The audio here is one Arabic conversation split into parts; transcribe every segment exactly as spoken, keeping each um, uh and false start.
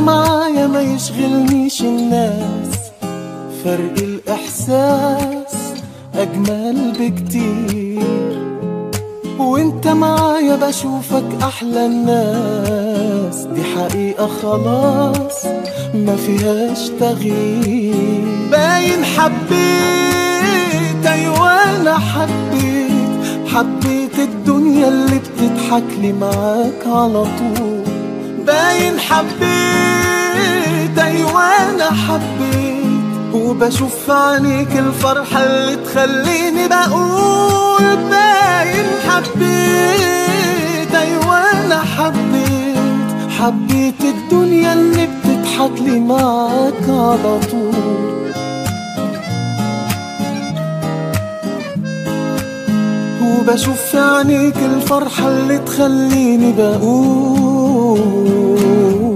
معايا ما يشغلنيش الناس، فرق الإحساس أجمل بكتير. وانت معايا بشوفك أحلى الناس، دي حقيقة خلاص ما فيهاش تغيير. باين حبيت، أيوة أنا حبيت، حبيت الدنيا اللي بتضحك لي معاك على طول. باين حبيت، أيوة أنا حبيت، وبشوف في عينيك الفرحة اللي تخليني بقول. باين حبيت، أيوة أنا حبيت، حبيت الدنيا اللي بتضحك لي معاك على طول. وبشوف في عينيك الفرحة اللي تخليني بقول.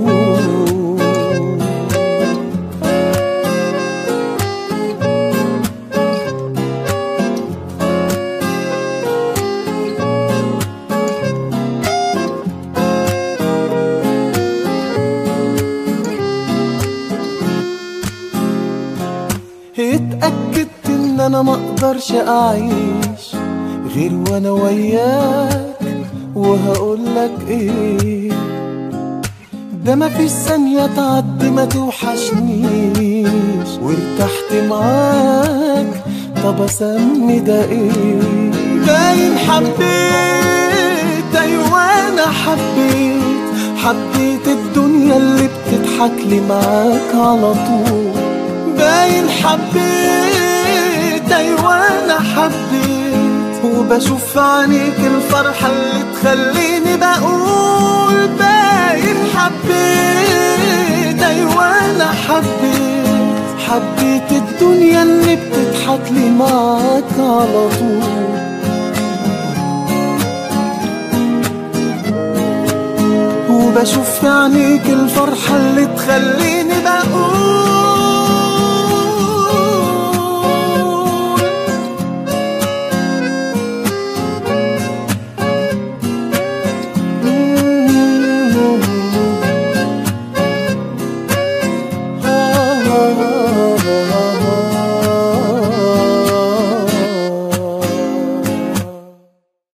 اتأكدت ان انا مقدرش اعيش غير وانا وياك، وهقولك ايه، ده مفيش ثانية تعدي ما توحشنيش، وارتحت معاك طب اسمي ده ايه. باين حبيت، ايوه انا حبيت، حبيت الدنيا اللي بتضحك لي معاك على طول. باين حبيت، ايوه انا حبيت، وبشوف في عينيك الفرحة اللي تخليني بقول. باين حبيت، ايوه انا حبيت، حبيت الدنيا اللي بتضحك لي معاك على طول. وبشوف في عينيك الفرحة اللي تخليني بقول.